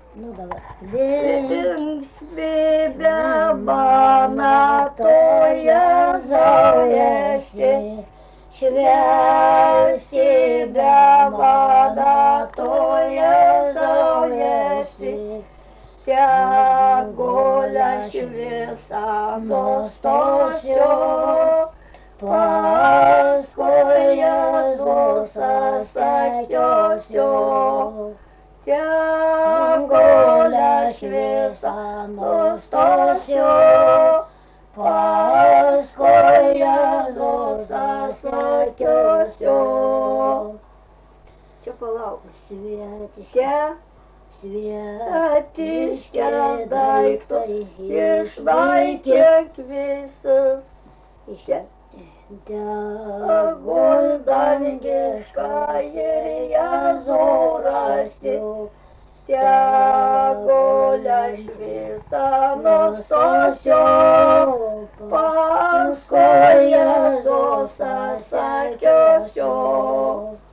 Nu давай. Linksmybė mano toje zaujėsi, šviesybė mano toje zaujėsi, tegul aš visą nustosiu, paskui Jėzus sakiosiu. Tegul aš visą nustosiu, paskui Jėzus sakiosiu. Čia palauk. Svetiške daiktai išnaikink visus. Tegul dangiška ir Jėzų rasiu, tegul aš visą nustosiu, paskui Jėzus sakiosiu.